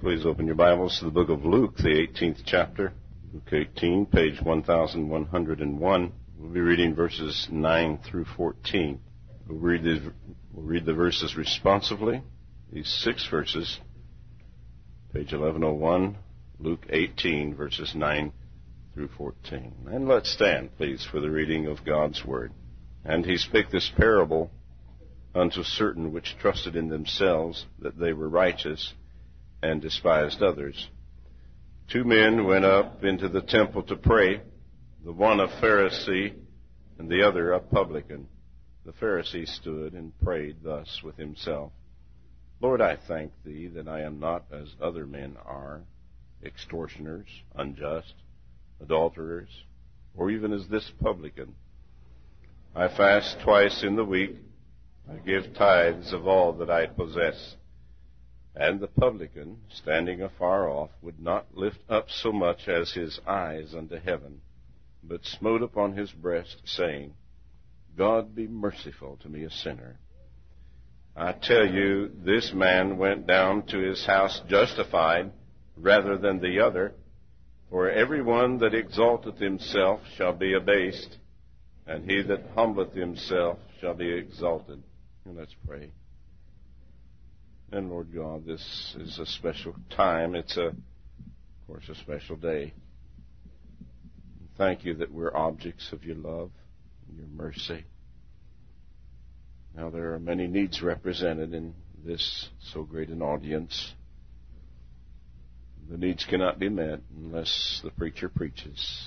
Please open your Bibles to the book of Luke, the 18th chapter. Luke 18, page 1101. We'll be reading verses 9 through 14. We'll read the verses responsively. These 6 verses, page 1101, Luke 18, verses 9 through 14. And let's stand, please, for the reading of God's Word. And he spake this parable unto certain which trusted in themselves that they were righteous, and despised others. 2 men went up into the temple to pray, the one a Pharisee, and the other a publican. The Pharisee stood and prayed thus with himself, Lord, I thank thee that I am not as other men are, extortioners, unjust, adulterers, or even as this publican. I fast twice in the week. I give tithes of all that I possess. And the publican, standing afar off, would not lift up so much as his eyes unto heaven, but smote upon his breast, saying, God be merciful to me, a sinner. I tell you, this man went down to his house justified rather than the other. For every one that exalteth himself shall be abased, and he that humbleth himself shall be exalted. And let's pray. And Lord God, this is a special time. It's, of course, a special day. Thank you that we're objects of your love and your mercy. Now there are many needs represented in this so great an audience. The needs cannot be met unless the preacher preaches.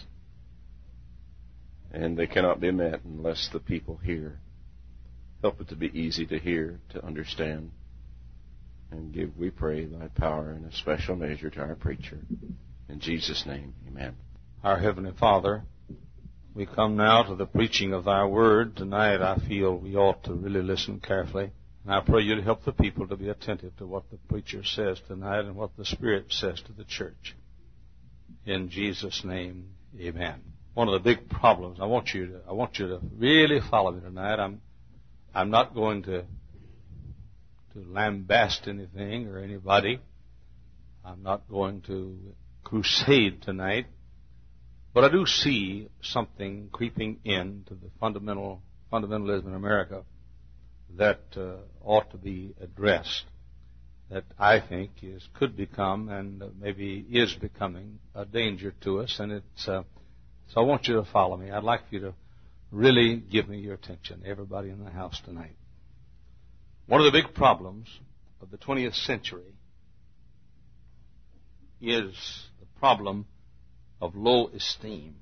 And they cannot be met unless the people hear. Help it to be easy to hear, to understand. And give, we pray, thy power in a special measure to our preacher. In Jesus' name, amen. Our Heavenly Father, we come now to the preaching of thy word. Tonight I feel we ought to really listen carefully. And I pray you to help the people to be attentive to what the preacher says tonight and what the Spirit says to the church. In Jesus' name, amen. One of the big problems, I want you to really follow me tonight. I'm not going to lambast anything or anybody. I'm not going to crusade tonight. But I do see something creeping into the fundamentalism in America that ought to be addressed, that I think could become and maybe is becoming a danger to us. And so I want you to follow me. I'd like for you to really give me your attention, everybody in the house tonight. One of the big problems of the 20th century is the problem of low esteem.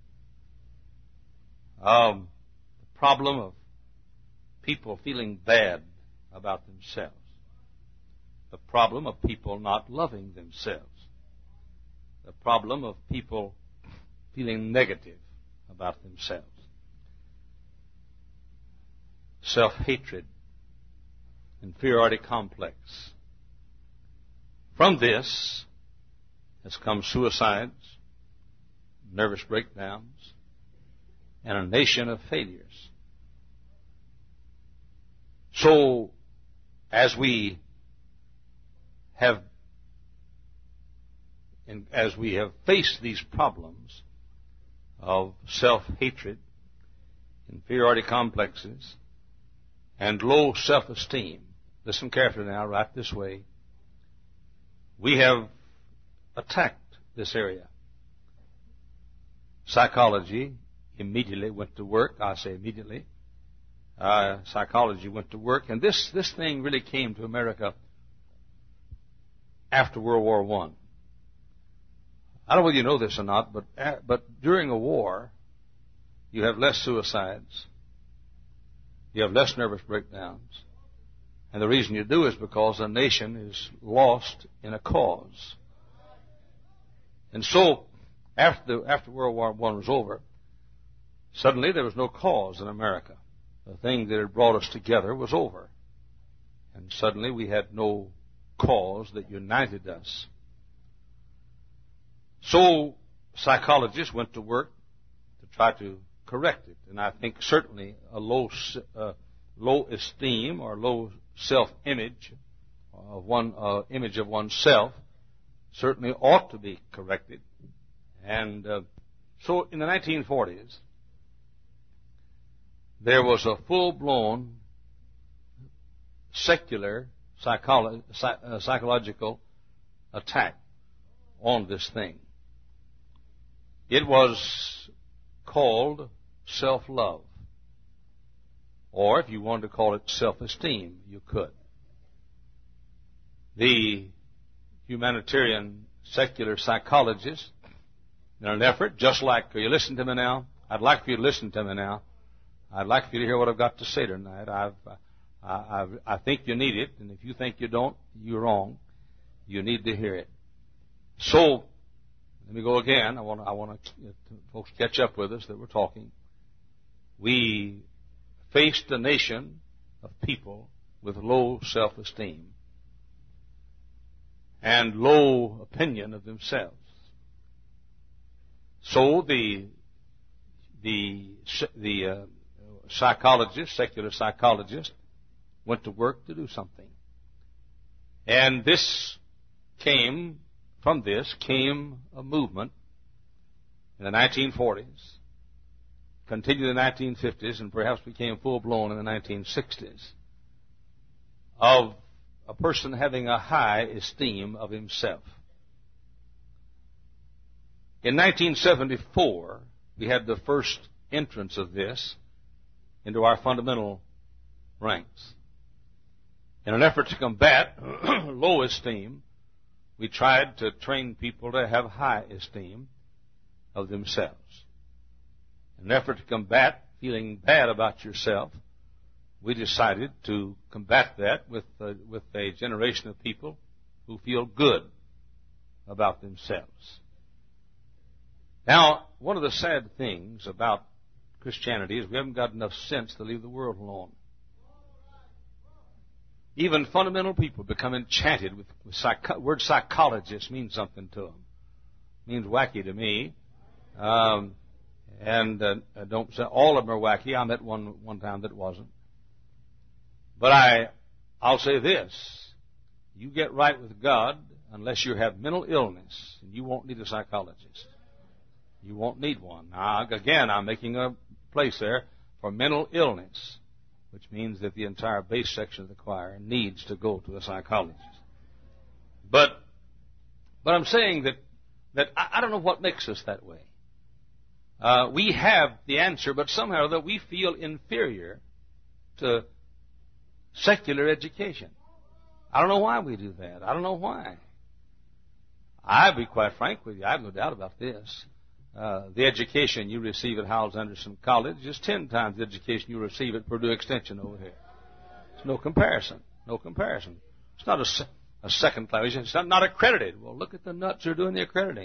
The problem of people feeling bad about themselves. The problem of people not loving themselves. The problem of people feeling negative about themselves. Self-hatred. Inferiority complex. From this has come suicides, nervous breakdowns, and a nation of failures. So, as we have faced these problems of self-hatred, inferiority complexes, and low self-esteem, listen carefully now, right this way. We have attacked this area. Psychology immediately went to work. I say immediately. Psychology went to work. And this thing really came to America after World War I. I don't know whether you know this or not, but during a war, you have less suicides. You have less nervous breakdowns. And the reason you do is because a nation is lost in a cause. And so, after World War I was over, suddenly there was no cause in America. The thing that had brought us together was over. And suddenly we had no cause that united us. So, psychologists went to work to try to correct it. And I think certainly a low esteem or low self-image of image of oneself certainly ought to be corrected. And so in the 1940s, there was a full-blown secular psychological attack on this thing. It was called self-love. Or if you wanted to call it self-esteem, you could. The humanitarian secular psychologists, in an effort, just like, are you listening to me now? I'd like for you to listen to me now. I'd like for you to hear what I've got to say tonight. I think you need it, and if you think you don't, you're wrong. You need to hear it. So, let me go again. I want to folks catch up with us that we're talking. We faced a nation of people with low self-esteem and low opinion of themselves. So the psychologists, secular psychologists, went to work to do something. And from this came a movement in the 1940s, continued in the 1950s, and perhaps became full-blown in the 1960s, of a person having a high esteem of himself. In 1974, we had the first entrance of this into our fundamental ranks. In an effort to combat low esteem, we tried to train people to have high esteem of themselves. In an effort to combat feeling bad about yourself, we decided to combat that with a generation of people who feel good about themselves. Now, one of the sad things about Christianity is we haven't got enough sense to leave the world alone. Even fundamental people become enchanted with word psychologist means something to them. It means wacky to me. Don't say all of them are wacky. I met one time that wasn't. But I'll say this. You get right with God unless you have mental illness, and you won't need a psychologist. You won't need one. Now, again, I'm making a place there for mental illness, which means that the entire bass section of the choir needs to go to a psychologist. But I'm saying that I don't know what makes us that way. We have the answer, but somehow that we feel inferior to secular education. I don't know why we do that. I don't know why. I'll be quite frank with you. I have no doubt about this. The education you receive at Howells Anderson College is 10 times the education you receive at Purdue Extension over here. There's no comparison. No comparison. It's not a second class. It's not accredited. Well, look at the nuts who are doing the accrediting.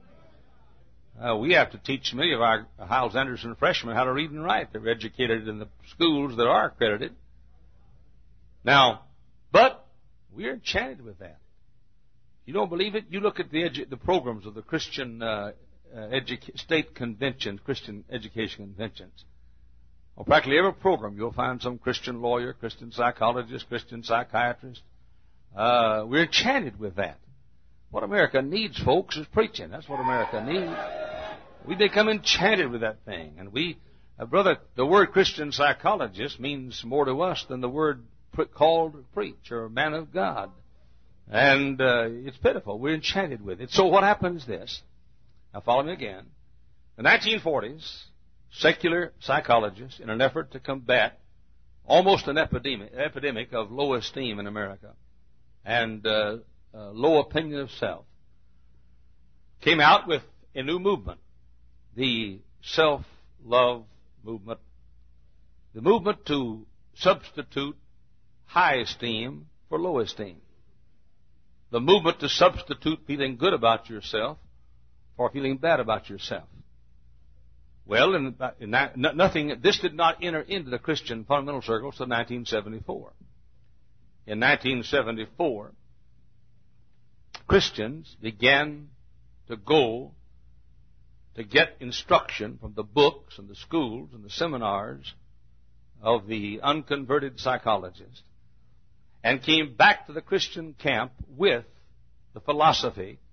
We have to teach many of our Howells Anderson freshmen how to read and write. They're educated in the schools that are accredited. Now, but we're enchanted with that. You don't believe it? You look at the programs of the Christian state conventions, Christian education conventions. On practically every program, you'll find some Christian lawyer, Christian psychologist, Christian psychiatrist. We're enchanted with that. What America needs, folks, is preaching. That's what America needs. We become enchanted with that thing. And brother, the word Christian psychologist means more to us than the word called preach or man of God. And it's pitiful. We're enchanted with it. So what happens is this. Now follow me again. The 1940s, secular psychologists, in an effort to combat almost an epidemic of low esteem in America and low opinion of self, came out with a new movement, the self-love movement, the movement to substitute high esteem for low esteem, the movement to substitute feeling good about yourself for feeling bad about yourself. Well, this did not enter into the Christian fundamental circles until 1974. In 1974, Christians began to go to get instruction from the books and the schools and the seminars of the unconverted psychologists and came back to the Christian camp with the philosophy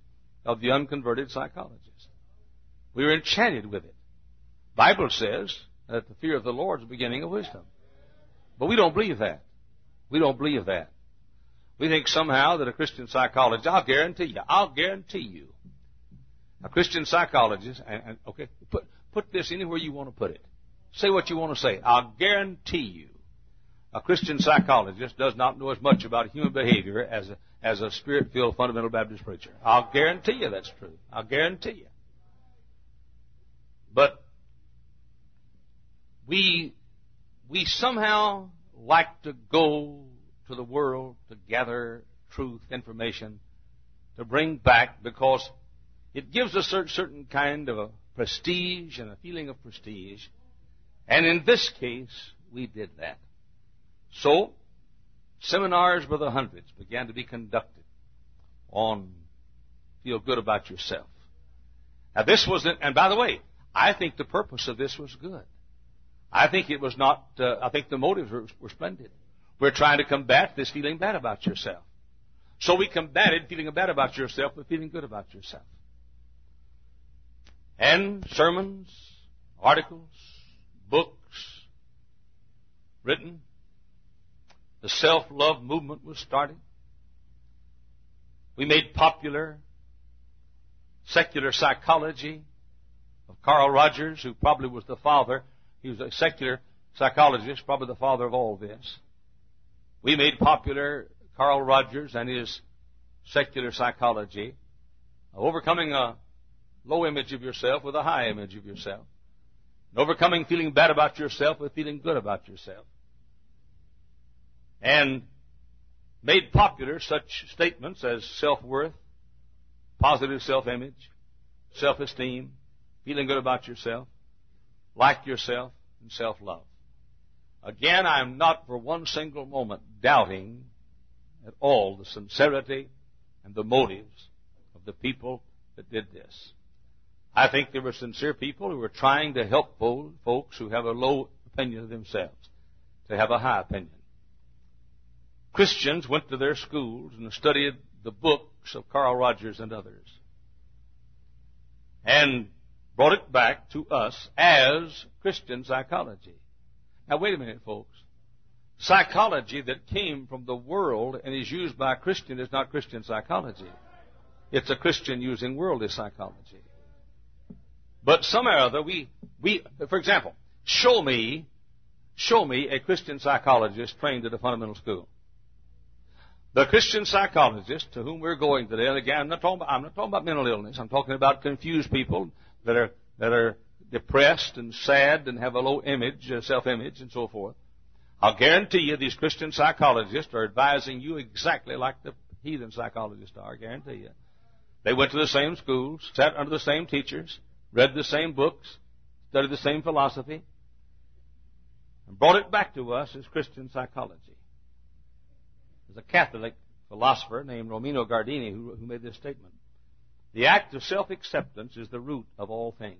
of the unconverted psychologist. We were enchanted with it. The Bible says that the fear of the Lord is the beginning of wisdom. But we don't believe that. We don't believe that. We think somehow that a Christian psychologist, I'll guarantee you, a Christian psychologist, and okay, put this anywhere you want to put it. Say what you want to say. I'll guarantee you, a Christian psychologist does not know as much about human behavior as a Spirit-filled fundamental Baptist preacher. I'll guarantee you that's true. I'll guarantee you. But we somehow like to go to the world to gather truth, information, to bring back, because it gives us a certain kind of a prestige and a feeling of prestige. And in this case, we did that. So, seminars by the hundreds began to be conducted on feel good about yourself. Now this was, and by the way, I think the purpose of this was good. I think it was not, I think the motives were splendid. We're trying to combat this feeling bad about yourself. So we combated feeling bad about yourself with feeling good about yourself. And sermons, articles, books written. The self-love movement was started. We made popular secular psychology of Carl Rogers, who probably was the father. He was a secular psychologist, probably the father of all this. We made popular Carl Rogers and his secular psychology of overcoming a low image of yourself with a high image of yourself. And overcoming feeling bad about yourself with feeling good about yourself. And made popular such statements as self-worth, positive self-image, self-esteem, feeling good about yourself, like yourself, and self-love. Again, I'm not for one single moment doubting at all the sincerity and the motives of the people that did this. I think there were sincere people who were trying to help folks who have a low opinion of themselves to have a high opinion. Christians went to their schools and studied the books of Carl Rogers and others and brought it back to us as Christian psychology. Now, wait a minute, folks. Psychology that came from the world and is used by a Christian is not Christian psychology. It's a Christian using worldly psychology. But somehow or other, we, for example, show me a Christian psychologist trained at a fundamental school. The Christian psychologist to whom we're going today, and again, I'm not talking about mental illness. I'm talking about confused people that are depressed and sad and have a low image, self-image, and so forth. I'll guarantee you these Christian psychologists are advising you exactly like the heathen psychologists are. I guarantee you. They went to the same schools, sat under the same teachers, read the same books, studied the same philosophy, and brought it back to us as Christian psychology. There's a Catholic philosopher named Romano Guardini who made this statement. The act of self-acceptance is the root of all things.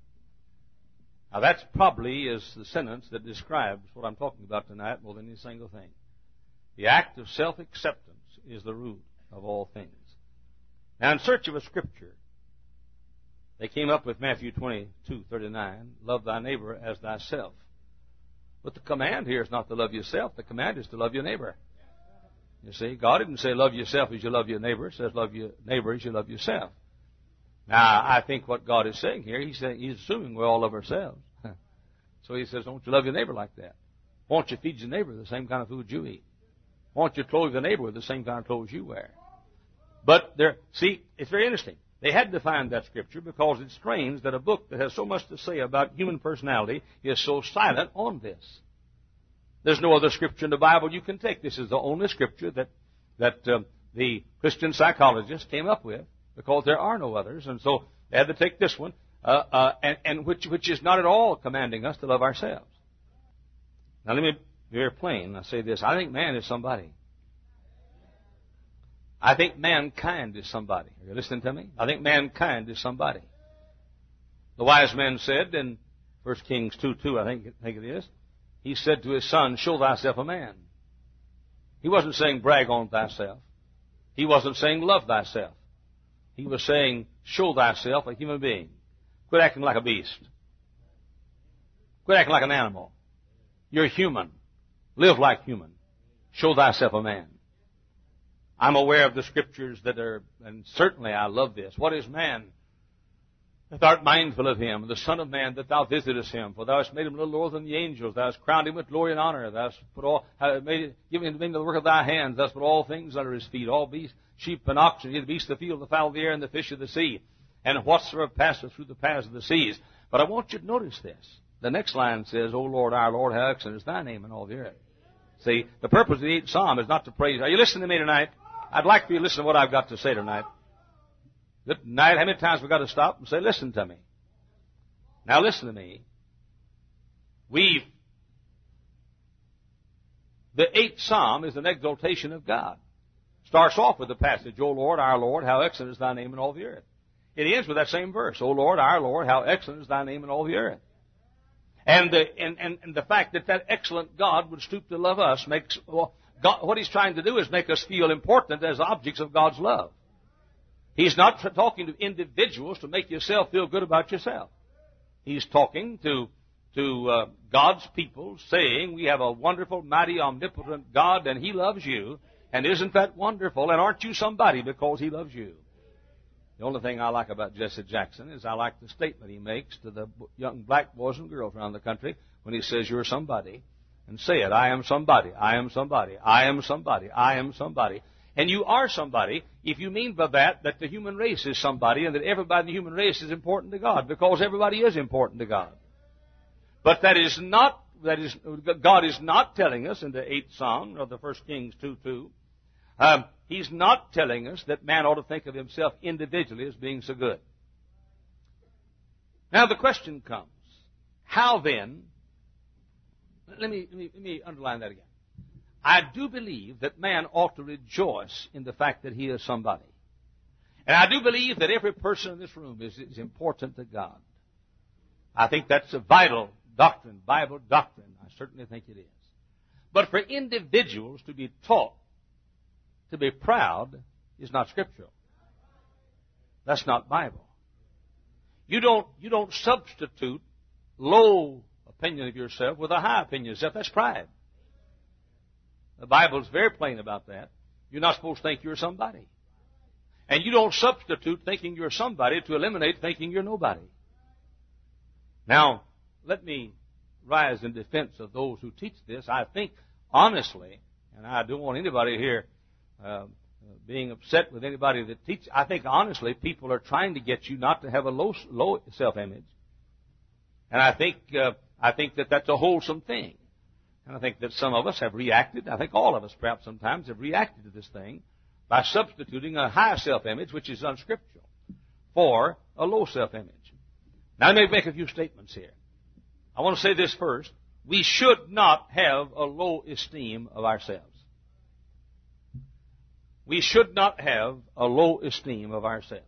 Now that's probably is the sentence that describes what I'm talking about tonight more than any single thing. The act of self-acceptance is the root of all things. Now in search of a scripture, they came up with Matthew 22:39, love thy neighbor as thyself. But the command here is not to love yourself. The command is to love your neighbor. You see, God didn't say love yourself as you love your neighbor. It says love your neighbor as you love yourself. Now, I think what God is saying here, He's assuming we all love ourselves. So He says, don't you love your neighbor like that? Won't you feed your neighbor the same kind of food you eat? Won't you clothe your neighbor with the same kind of clothes you wear? But see, it's very interesting. They had to find that scripture because it's strange that a book that has so much to say about human personality is so silent on this. There's no other scripture in the Bible you can take. This is the only scripture that the Christian psychologists came up with because there are no others. And so they had to take this one, and which is not at all commanding us to love ourselves. Now let me be very plain. I say this. I think man is somebody. I think mankind is somebody. Are you listening to me? I think mankind is somebody. The wise man said in 1 Kings 2:2, I think it is, he said to his son, show thyself a man. He wasn't saying brag on thyself. He wasn't saying love thyself. He was saying, show thyself a human being. Quit acting like a beast. Quit acting like an animal. You're human. Live like human. Show thyself a man. I'm aware of the scriptures that are, and certainly I love this. What is man? That thou art mindful of him, the Son of Man, that thou visitest him. For thou hast made him a little lower than the angels. Thou hast crowned him with glory and honor. Thou hast put all, given him the work of thy hands. Thou hast put all things under his feet, all beasts, sheep and oxen, the beasts of the field, the fowl of the air, and the fish of the sea, and whatsoever passeth through the paths of the seas. But I want you to notice this. The next line says, O Lord, our Lord, how excellent is thy name in all the earth. See, the purpose of the 8th Psalm is not to praise. Are you listening to me tonight? I'd like for you to listen to what I've got to say tonight. Tonight, how many times we've got to stop and say, listen to me. Now listen to me. The 8th Psalm is an exaltation of God. Starts off with the passage, O Lord, our Lord, how excellent is thy name in all the earth. It ends with that same verse, O Lord, our Lord, how excellent is thy name in all the earth. And the fact that excellent God would stoop to love us makes, God, what He's trying to do is make us feel important as objects of God's love. He's not talking to individuals to make yourself feel good about yourself. He's talking to God's people, saying, we have a wonderful, mighty, omnipotent God, and He loves you. And isn't that wonderful? And aren't you somebody because He loves you? The only thing I like about Jesse Jackson is I like the statement he makes to the young black boys and girls around the country when he says, you're somebody. And say it, I am somebody, I am somebody, I am somebody, I am somebody. And you are somebody if you mean by that the human race is somebody and that everybody in the human race is important to God, because everybody is important to God. But God is not telling us in the 8th Psalm of the 1 Kings 2:2, He's not telling us that man ought to think of himself individually as being so good. Now the question comes, how then, let me underline that again. I do believe that man ought to rejoice in the fact that he is somebody. And I do believe that every person in this room is important to God. I think that's a vital doctrine, Bible doctrine. I certainly think it is. But for individuals to be taught to be proud is not scriptural. That's not Bible. You don't substitute low opinion of yourself with a high opinion of yourself. That's pride. The Bible is very plain about that. You're not supposed to think you're somebody. And you don't substitute thinking you're somebody to eliminate thinking you're nobody. Now, let me rise in defense of those who teach this. I think, honestly, and I don't want anybody here being upset with anybody that teaches. I think, honestly, people are trying to get you not to have a low self-image. And I think that that's a wholesome thing. And I think that some of us have reacted. I think all of us perhaps sometimes have reacted to this thing by substituting a high self-image, which is unscriptural, for a low self-image. Now, let me make a few statements here. I want to say this first. We should not have a low esteem of ourselves. We should not have a low esteem of ourselves.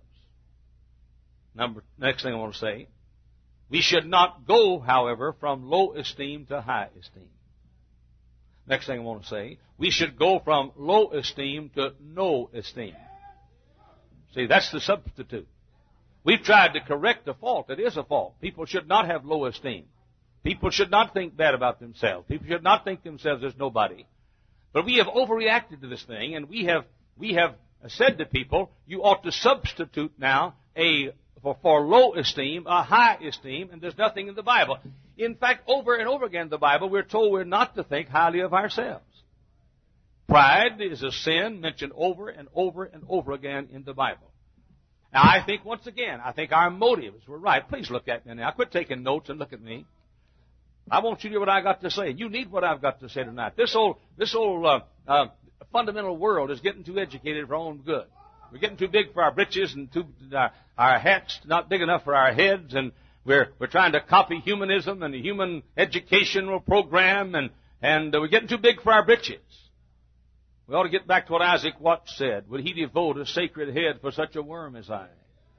Next thing I want to say, we should not go, however, from low esteem to high esteem. Next thing I want to say, we should go from low esteem to no esteem. See, that's the substitute. We've tried to correct a fault. It is a fault. People should not have low esteem. People should not think bad about themselves. People should not think themselves as nobody. But we have overreacted to this thing, and we have said to people, you ought to substitute now for low esteem, a high esteem, and there's nothing in the Bible. In fact, over and over again in the Bible, we're told we're not to think highly of ourselves. Pride is a sin mentioned over and over and over again in the Bible. Now, I think, once again, our motives were right. Please look at me now. Quit taking notes and look at me. I want you to hear what I got to say. You need what I've got to say tonight. This old fundamental world is getting too educated for our own good. We're getting too big for our britches and our hats not big enough for our heads, and we're trying to copy humanism and the human educational program, and we're getting too big for our britches. We ought to get back to what Isaac Watts said. Would he devote a sacred head for such a worm as I?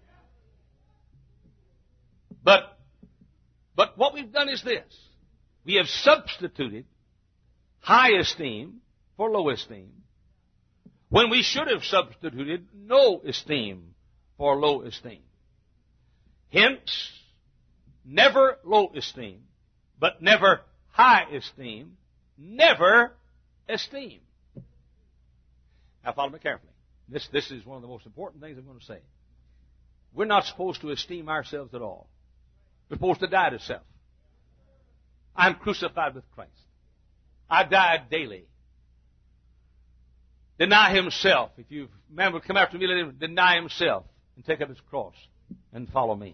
But what we've done is this. We have substituted high esteem for low esteem, when we should have substituted no esteem for low esteem. Hence, never low esteem, but never high esteem, never esteem. Now follow me carefully. This is one of the most important things I'm going to say. We're not supposed to esteem ourselves at all. We're supposed to die to self. I'm crucified with Christ. I died daily. Deny himself. If you man would come after me, let him deny himself and take up his cross and follow me.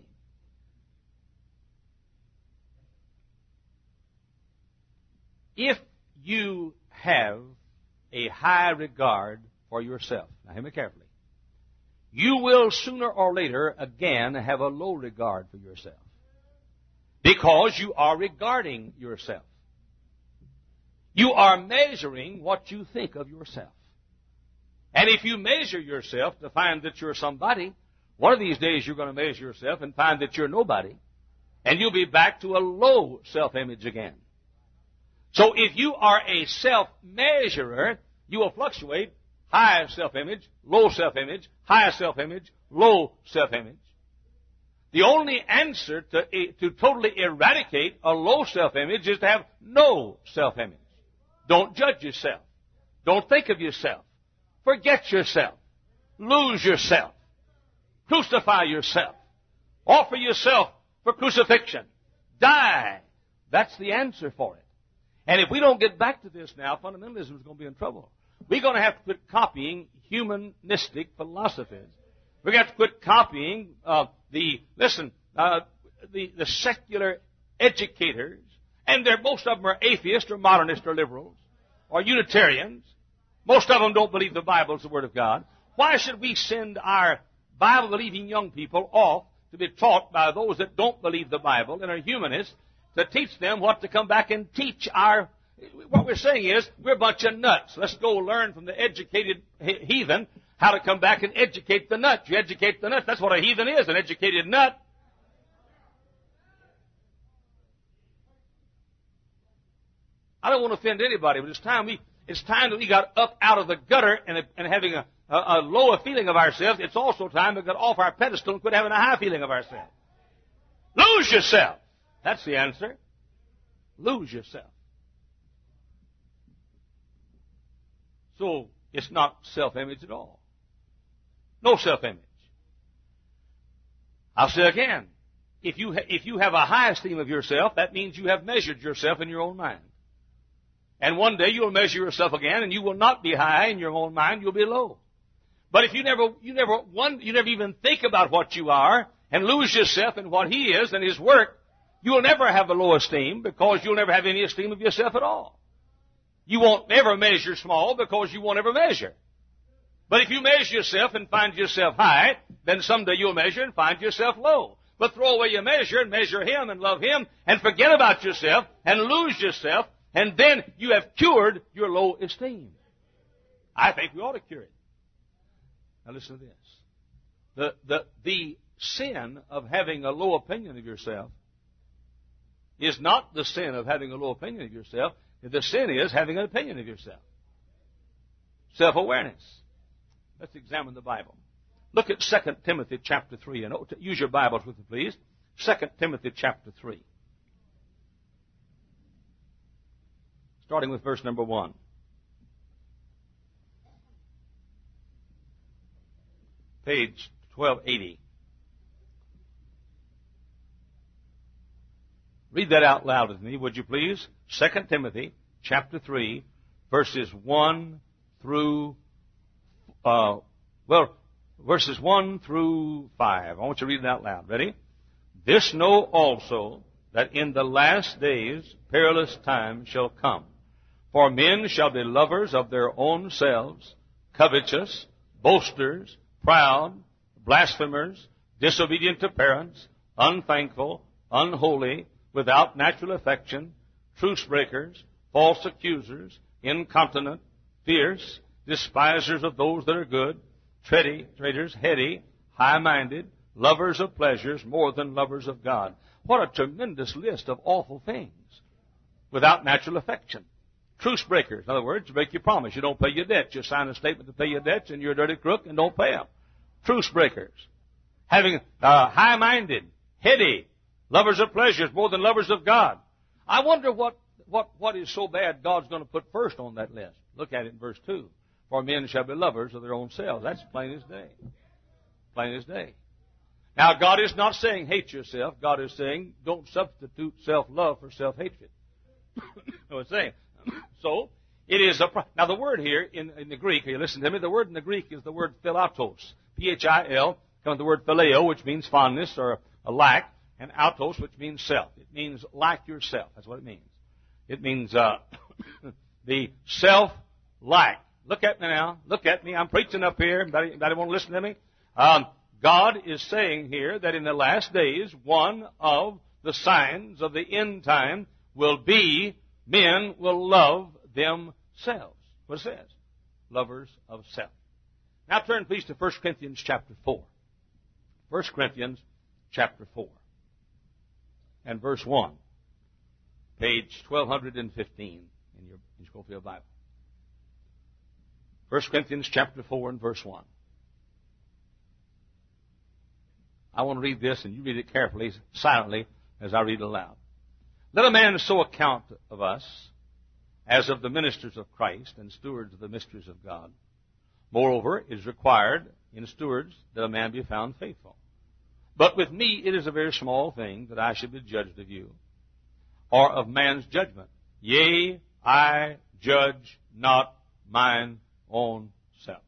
If you have a high regard for yourself, now hear me carefully, you will sooner or later again have a low regard for yourself. Because you are regarding yourself. You are measuring what you think of yourself. And if you measure yourself to find that you're somebody, one of these days you're going to measure yourself and find that you're nobody. And you'll be back to a low self-image again. So if you are a self-measurer, you will fluctuate high self-image, low self-image, high self-image, low self-image. The only answer to totally eradicate a low self-image is to have no self-image. Don't judge yourself. Don't think of yourself. Forget yourself. Lose yourself. Crucify yourself. Offer yourself for crucifixion. Die. That's the answer for it. And if we don't get back to this now, fundamentalism is going to be in trouble. We're going to have to quit copying humanistic philosophies. We're going to have to quit copying the secular educators, and most of them are atheists or modernists or liberals or Unitarians. Most of them don't believe the Bible is the Word of God. Why should we send our Bible-believing young people off to be taught by those that don't believe the Bible and are humanists to teach them what to come back and teach our... What we're saying is, we're a bunch of nuts. Let's go learn from the educated heathen how to come back and educate the nut. You educate the nut. That's what a heathen is, an educated nut. I don't want to offend anybody, but it's time that we got up out of the gutter and having a lower feeling of ourselves. It's also time we got off our pedestal and quit having a high feeling of ourselves. Lose yourself. That's the answer. Lose yourself. So, it's not self-image at all. No self-image. I'll say again, if you have a high esteem of yourself, that means you have measured yourself in your own mind. And one day you'll measure yourself again, and you will not be high in your own mind, you'll be low. But if you never even think about what you are, and lose yourself in what He is and His work, you will never have a low esteem, because you'll never have any esteem of yourself at all. You won't ever measure small, because you won't ever measure. But if you measure yourself and find yourself high, then someday you'll measure and find yourself low. But throw away your measure and measure Him and love Him and forget about yourself and lose yourself, and then you have cured your low esteem. I think we ought to cure it. Now listen to this. The sin of having a low opinion of yourself is not the sin of having a low opinion of yourself. The sin is having an opinion of yourself. Self-awareness. Let's examine the Bible. Look at 2 Timothy chapter 3. And use your Bibles with me, please. 2 Timothy chapter 3. Starting with verse number 1. Page 1280. Read that out loud with me, would you please? 2 Timothy chapter 3, verses 1 through verses 1 through 5. I want you to read it out loud. Ready? This know also, that in the last days perilous times shall come. For men shall be lovers of their own selves, covetous, boasters, proud, blasphemers, disobedient to parents, unthankful, unholy, without natural affection, truce breakers, false accusers, incontinent, fierce, despisers of those that are good, traitors, heady, high-minded, lovers of pleasures more than lovers of God. What a tremendous list of awful things. Without natural affection. Truce breakers. In other words, you break your promise. You don't pay your debts. You sign a statement to pay your debts, and you're a dirty crook and don't pay them. Truce breakers. having high-minded, heady, lovers of pleasures more than lovers of God. I wonder what is so bad God's going to put first on that list. Look at it in verse 2. For men shall be lovers of their own selves. That's plain as day. Plain as day. Now, God is not saying hate yourself. God is saying don't substitute self-love for self-hatred. That's what it's saying. So, it is now the word here in the Greek, you listen to me, the word in the Greek is the word philatos. P-H-I-L, comes from the word phileo, which means fondness or a lack, and autos, which means self. It means like yourself. That's what it means. It means the self-like. Look at me now. Look at me. I'm preaching up here. Anybody want to listen to me? God is saying here that in the last days, one of the signs of the end time will be men will love themselves. What it says? Lovers of self. Now turn please to 1 Corinthians chapter 4. 1 Corinthians chapter 4. And verse 1. Page 1215 in your Scofield Bible. 1 Corinthians chapter 4 and verse 1. I want to read this, and you read it carefully, silently, as I read it aloud. Let a man so account of us as of the ministers of Christ and stewards of the mysteries of God. Moreover, it is required in stewards that a man be found faithful. But with me it is a very small thing that I should be judged of you, or of man's judgment. Yea, I judge not mine own self.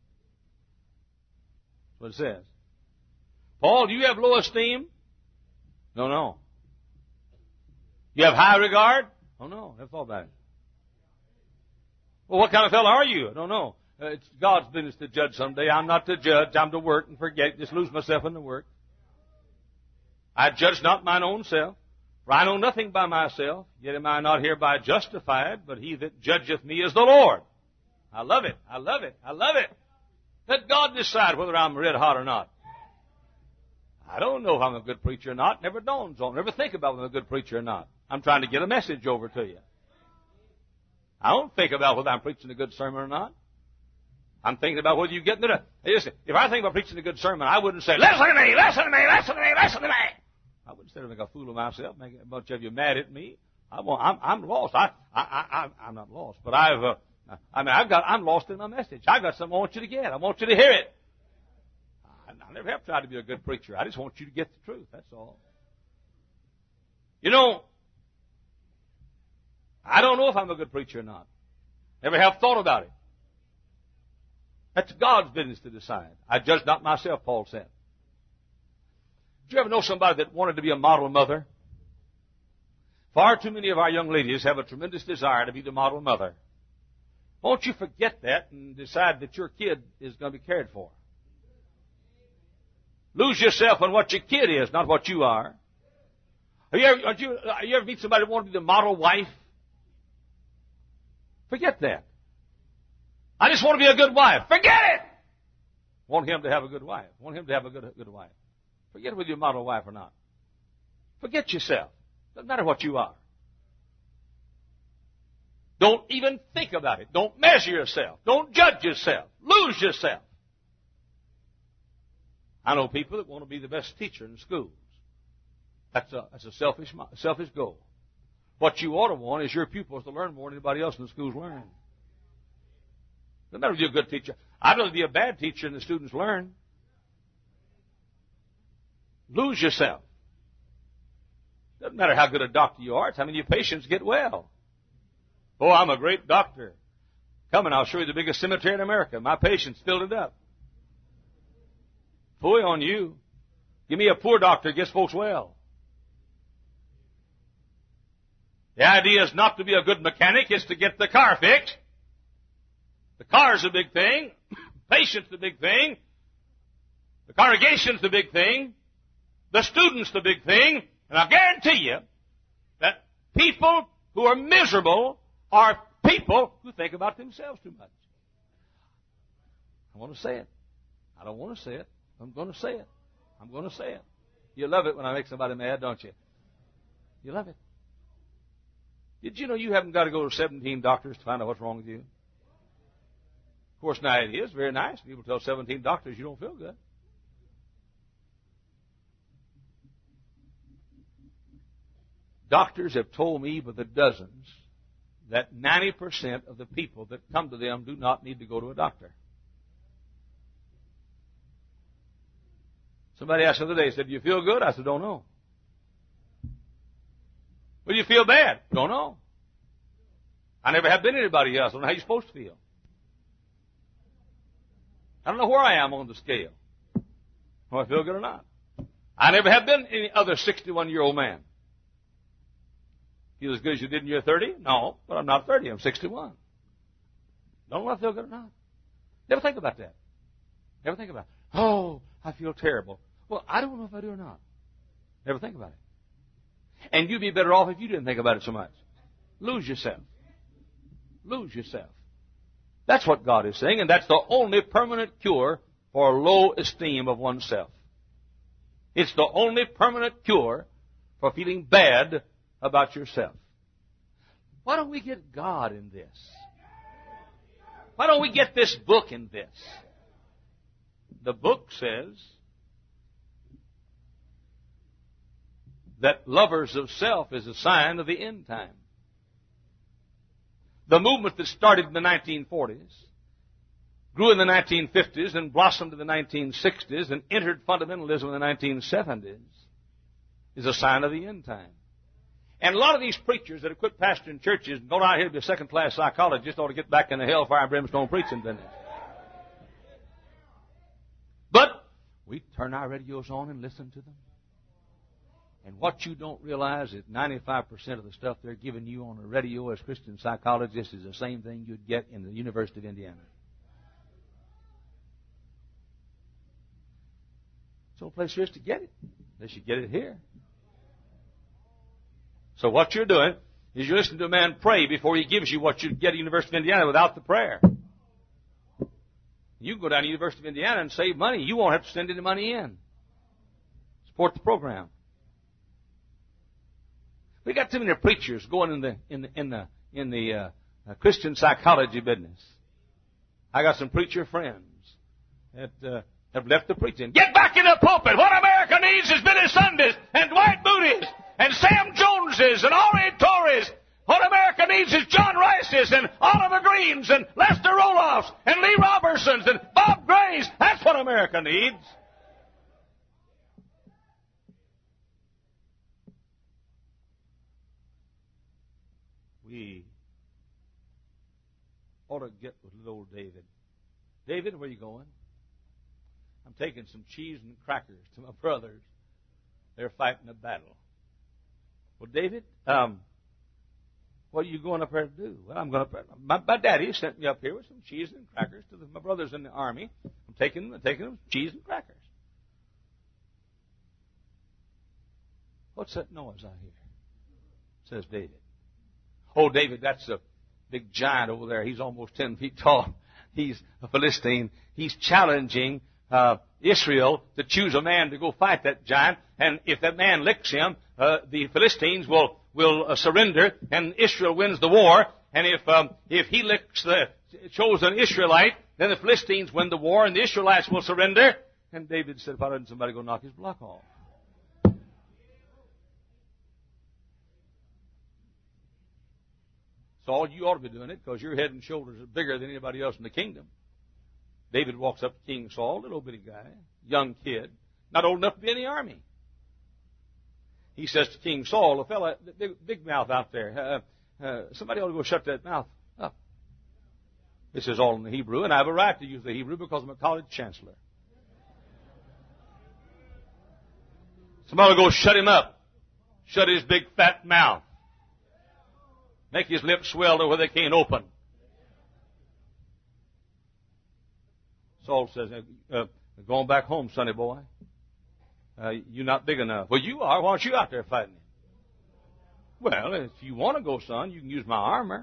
That's what it says. Paul, do you have low esteem? No. You have high regard? Oh, no. Never thought about it. Well, what kind of fellow are you? I don't know. It's God's business to judge someday. I'm not to judge. I'm to work and forget. Just lose myself in the work. I judge not mine own self. For I know nothing by myself. Yet am I not hereby justified. But he that judgeth me is the Lord. I love it. I love it. I love it. Let God decide whether I'm red hot or not. I don't know if I'm a good preacher or not. Never dawns on me. Never think about whether I'm a good preacher or not. I'm trying to get a message over to you. I don't think about whether I'm preaching a good sermon or not. I'm thinking about whether you get into the... Listen, if I think about preaching a good sermon, I wouldn't say, listen to me, listen to me, listen to me, listen to me. I wouldn't say to make a fool of myself, make a bunch of you mad at me. I'm lost. I'm not lost, but I'm lost in my message. I've got something I want you to get. I want you to hear it. I never have tried to be a good preacher. I just want you to get the truth. That's all. You know, I don't know if I'm a good preacher or not. Never have thought about it. That's God's business to decide. I judge not myself, Paul said. Did you ever know somebody that wanted to be a model mother? Far too many of our young ladies have a tremendous desire to be the model mother. Won't you forget that and decide that your kid is going to be cared for? Lose yourself on what your kid is, not what you are. You ever meet somebody that wants to be the model wife? Forget that. I just want to be a good wife. Forget it! Want him to have a good wife. Want him to have a good wife. Forget whether you're a model wife or not. Forget yourself. Doesn't matter what you are. Don't even think about it. Don't measure yourself. Don't judge yourself. Lose yourself. I know people that want to be the best teacher in schools. That's a selfish goal. What you ought to want is your pupils to learn more than anybody else in the schools learn. Doesn't matter if you're a good teacher. I'd rather be a bad teacher and the students learn. Lose yourself. Doesn't matter how good a doctor you are. It's how many of your patients get well. Oh, I'm a great doctor. Come and I'll show you the biggest cemetery in America. My patients filled it up. Boy on you. Give me a poor doctor who gets folks well. The idea is not to be a good mechanic, it's to get the car fixed. The car's the big thing. Patient's the big thing. The congregation's the big thing. The student's the big thing. And I guarantee you that people who are miserable are people who think about themselves too much. I want to say it. I don't want to say it. I'm going to say it. I'm going to say it. You love it when I make somebody mad, don't you? You love it. Did you know you haven't got to go to 17 doctors to find out what's wrong with you? Of course, now it is very nice. People tell 17 doctors you don't feel good. Doctors have told me by the dozens that 90% of the people that come to them do not need to go to a doctor. Somebody asked the other day, said, "Do you feel good?" I said, "Don't know." "Well, do you feel bad?" "Don't know. I never have been anybody else. I don't know how you're supposed to feel. I don't know where I am on the scale. Do I feel good or not? I never have been any other 61-year-old man. Feel as good as you did when you were 30? No, but I'm not 30. I'm 61. Don't know if I feel good or not. Never think about that. Never think about it. Oh, I feel terrible. Well, I don't know if I do or not. Never think about it. And you'd be better off if you didn't think about it so much. Lose yourself. Lose yourself. That's what God is saying, and that's the only permanent cure for low esteem of oneself. It's the only permanent cure for feeling bad about yourself. Why don't we get God in this? Why don't we get this book in this? The book says that lovers of self is a sign of the end time. The movement that started in the 1940s, grew in the 1950s, and blossomed in the 1960s, and entered fundamentalism in the 1970s, is a sign of the end time. And a lot of these preachers that have quit pastoring churches and gone out here to be a second-class psychologist ought to get back in the hellfire and brimstone preaching business. But we turn our radios on and listen to them. And what you don't realize is 95% of the stuff they're giving you on the radio as Christian psychologists is the same thing you'd get in the University of Indiana. So place there is to get it. They should get it here. So what you're doing is you're listening to a man pray before he gives you what you'd get at the University of Indiana without the prayer. You can go down to the University of Indiana and save money. You won't have to send any money in. Support the program. We got too many preachers going in the Christian psychology business. I got some preacher friends that have left the preaching. Get back in the pulpit. What America needs is Billy Sundays and Dwight Moody's and Sam Joneses and Henri Torres. What America needs is John Rice's and Oliver Green's and Lester Roloff's and Lee Robertson's and Bob Gray's. That's what America needs. We ought to get with little old David. David, where are you going? I'm taking some cheese and crackers to my brothers. They're fighting a battle. Well, David, what are you going up here to do? Well, I'm going up there. My daddy sent me up here with some cheese and crackers to my brothers in the army. I'm taking them cheese and crackers. What's that noise I hear? Says David. Oh, David, that's a big giant over there. He's almost 10 feet tall. He's a Philistine. He's challenging Israel to choose a man to go fight that giant. And if that man licks him, the Philistines will surrender, and Israel wins the war. And if he licks the chosen Israelite, then the Philistines win the war, and the Israelites will surrender. And David said, why doesn't somebody go knock his block off? Saul, you ought to be doing it because your head and shoulders are bigger than anybody else in the kingdom. David walks up to King Saul, little bitty guy, young kid, not old enough to be in the army. He says to King Saul, a fella, big mouth out there, somebody ought to go shut that mouth up. This is all in the Hebrew, and I have a right to use the Hebrew because I'm a college chancellor. Somebody ought to go shut him up. Shut his big fat mouth. Make his lips swell to where they can't open. Saul says, going back home, sonny boy. You're not big enough. Well, you are. Why aren't you out there fighting him? Well, if you want to go, son, you can use my armor.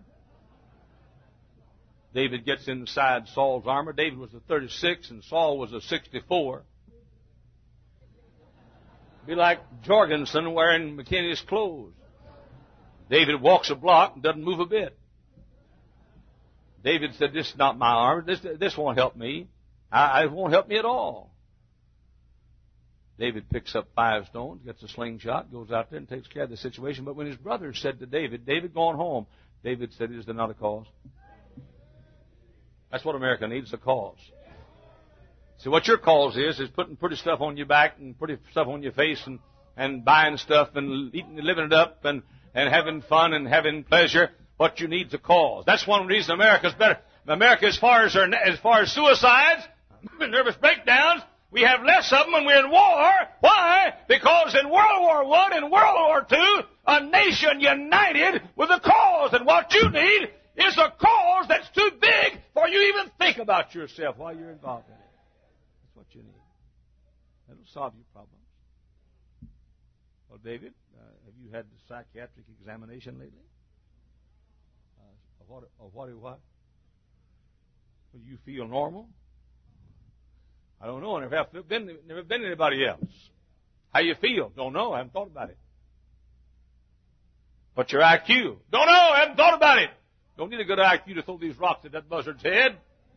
David gets inside Saul's armor. David was a 36 and Saul was a 64. Be like Jorgensen wearing McKinney's clothes. David walks a block and doesn't move a bit. David said, this is not my armor. This won't help me. It won't help me at all. David picks up 5 stones, gets a slingshot, goes out there and takes care of the situation. But when his brothers said to David, David, gone home, David said, is there not a cause? That's what America needs, a cause. See, what your cause is putting pretty stuff on your back and pretty stuff on your face and buying stuff and eating, living it up and having fun and having pleasure. What you need is a cause. That's one reason America's better. America, as far as suicides, nervous breakdowns, we have less of them when we're in war. Why? Because in World War I and World War II, a nation united with a cause. And what you need is a cause that's too big for you to even think about yourself while you're involved in it. That's what you need. That'll solve your problems. Well, David, have you had the psychiatric examination lately? What? Do you feel normal? I don't know. Never been anybody else. How you feel? Don't know. I haven't thought about it. What's your IQ? Don't know. I haven't thought about it. Don't need a good IQ to throw these rocks at that buzzard's head.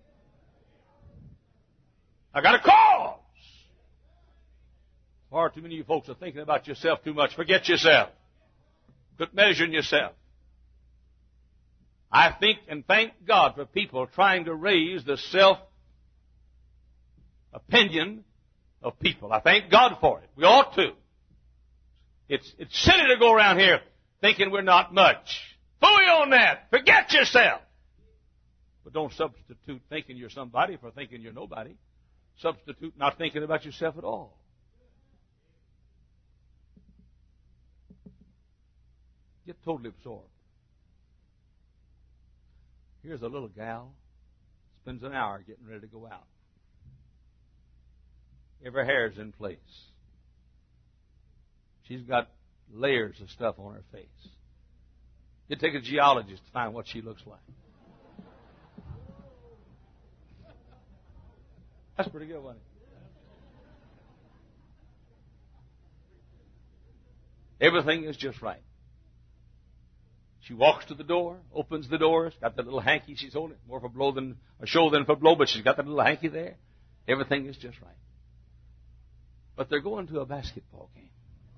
I got a cause. Far too many of you folks are thinking about yourself too much. Forget yourself. Quit measuring yourself. I think and thank God for people trying to raise the self-opinion of people. I thank God for it. We ought to. It's silly to go around here thinking we're not much. Fooey on that. Forget yourself. But don't substitute thinking you're somebody for thinking you're nobody. Substitute not thinking about yourself at all. Get totally absorbed. Here's a little gal, spends an hour getting ready to go out. Every hair's in place. She's got layers of stuff on her face. You take a geologist to find what she looks like. That's pretty good, wasn't it? Everything is just right. She walks to the door, opens the door, got that little hanky she's holding, more for blow than a show than for blow, but she's got that little hanky there. Everything is just right. But they're going to a basketball game.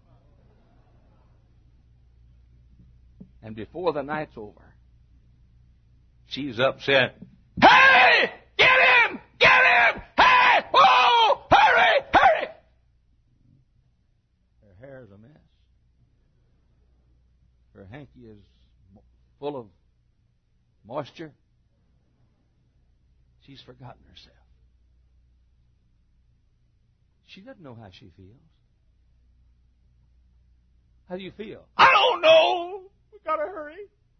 And before the night's over, she's up saying, "Hey! Get him! Get him! Hey! Whoa! Hurry! Hurry!" Her hair is a mess. Her hanky is full of moisture. She's forgotten herself. She doesn't know how she feels. How do you feel? I don't know. We gotta hurry.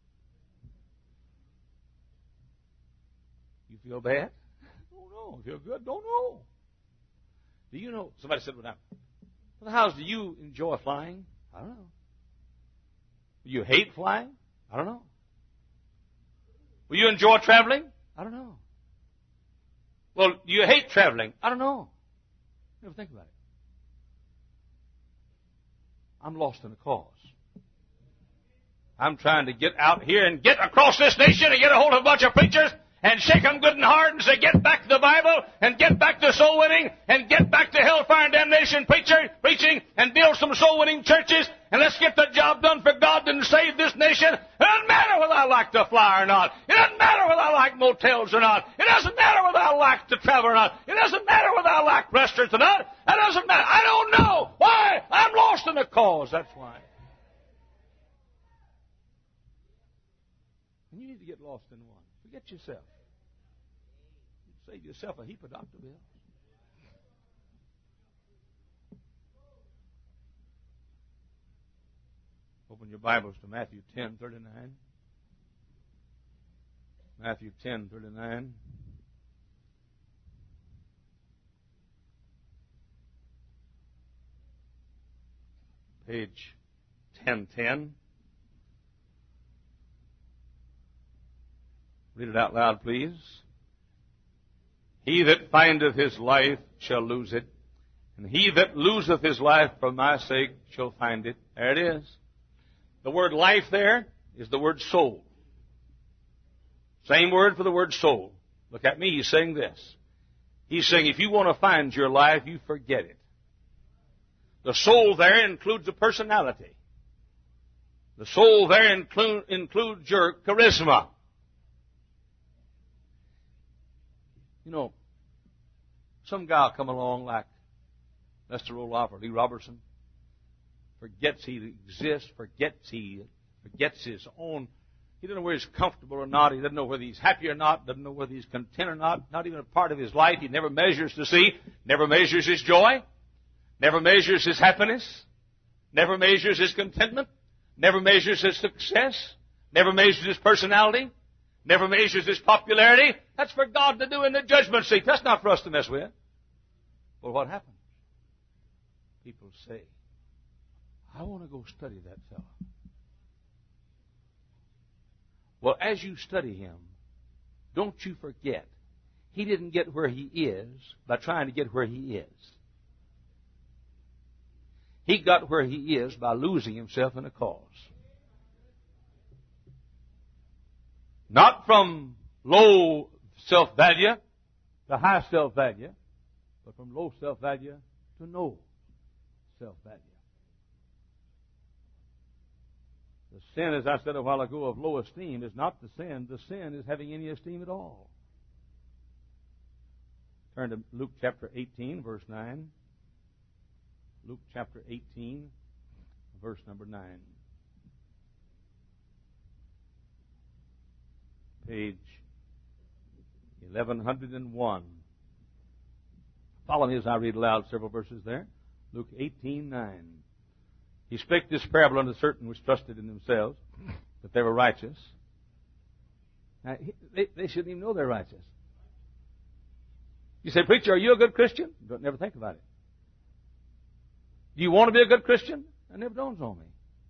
You feel bad? Don't know. Feel good? Don't know. Do you know? Somebody said, "Well, how do you enjoy flying?" I don't know. Do you hate flying? I don't know. Will you enjoy traveling? I don't know. Well, do you hate traveling? I don't know. Never think about it. I'm lost in a cause. I'm trying to get out here and get across this nation and get a hold of a bunch of preachers and shake them good and hard and say, get back to the Bible and get back to soul winning and get back to hellfire and damnation preaching and build some soul winning churches and let's get the job done for God and save this nation. It doesn't matter whether I like to fly or not. It doesn't matter whether I like motels or not. It doesn't matter whether I like to travel or not. It doesn't matter whether I like restaurants or not. That doesn't matter. I don't know. Why? I'm lost in the cause. That's why. And you need to get lost in one. Forget yourself. Save yourself a heap of doctor bills. Open your Bibles to Matthew 10:39. Matthew 10:39. Page 1010. Read it out loud, please. He that findeth his life shall lose it, and he that loseth his life for my sake shall find it. There it is. The word life there is the word soul. Same word for the word soul. Look at me, he's saying this. He's saying if you want to find your life, you forget it. The soul there includes a personality. The soul there includes your charisma. You know, some guy will come along like Lester Roloff or Lee Robertson, forgets he exists, forgets his own. He doesn't know whether he's comfortable or not. He doesn't know whether he's happy or not. Doesn't know whether he's content or not even a part of his life. He never measures to see, never measures his joy, never measures his happiness, never measures his contentment, never measures his success, never measures his personality, never measures his popularity. That's for God to do in the judgment seat. That's not for us to mess with. Well, what happens? People say, I want to go study that fellow. Well, as you study him, don't you forget, he didn't get where he is by trying to get where he is. He got where he is by losing himself in a cause. Not from low self-value to high self-value, but from low self-value to no self-value. The sin, as I said a while ago, of low esteem is not the sin. The sin is having any esteem at all. Turn to Luke chapter 18, verse 9. Luke chapter 18, verse number 9. Page 1101. Follow me as I read aloud several verses there. Luke 18:9. He spake this parable unto certain which trusted in themselves that they were righteous. Now, they shouldn't even know they're righteous. You say, preacher, are you a good Christian? Don't never think about it. Do you want to be a good Christian? That never dawns on me.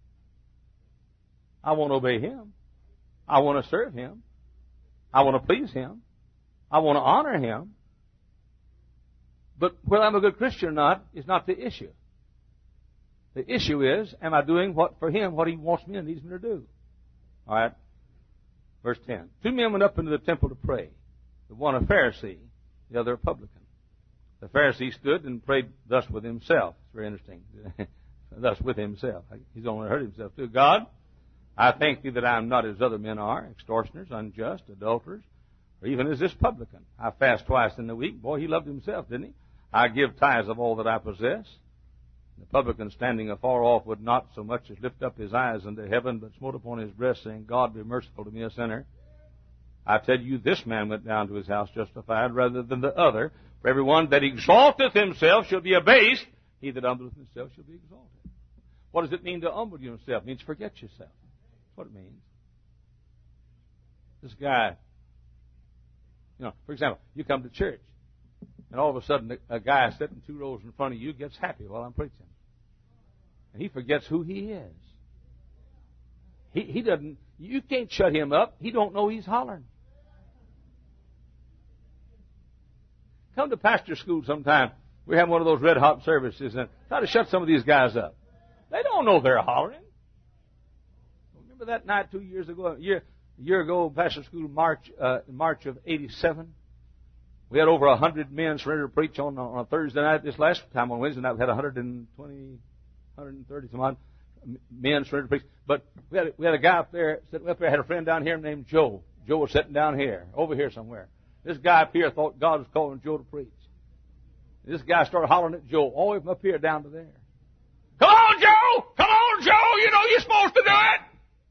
I want to obey Him. I want to serve Him. I want to please Him. I want to honor Him. But whether I'm a good Christian or not is not the issue. The issue is, am I doing for Him what He wants me and needs me to do? All right. Verse 10. 2 men went up into the temple to pray. The one a Pharisee, the other a publican. The Pharisee stood and prayed thus with himself. It's very interesting. Thus with himself. He's only hurt himself too. God, I thank Thee that I am not as other men are, extortioners, unjust, adulterers, or even as this publican. I fast twice in the week. Boy, he loved himself, didn't he? I give tithes of all that I possess. The publican, standing afar off, would not so much as lift up his eyes unto heaven, but smote upon his breast, saying, God, be merciful to me, a sinner. I tell you, this man went down to his house justified rather than the other. For everyone that exalteth himself shall be abased. He that humbleth himself shall be exalted. What does it mean to humble yourself? It means forget yourself. That's what it means. This guy, for example, you come to church, and all of a sudden a guy sitting 2 rows in front of you gets happy while I'm preaching. And he forgets who he is. He doesn't, you can't shut him up. He don't know he's hollering. Come to pastor school sometime. We have one of those red hot services and try to shut some of these guys up. They don't know they're hollering. Remember that night 2 years ago, a year ago, pastor school March of '87. We had over 100 men surrender to preach on a Thursday night. This last time on Wednesday night, we had 120, 130 some odd men surrender to preach. But we had a guy up there, sitting up there, had a friend down here named Joe. Joe was sitting down here, over here somewhere. This guy up here thought God was calling Joe to preach. This guy started hollering at Joe, all the way from up here down to there. Come on, Joe! Come on, Joe! You know you're supposed to do it!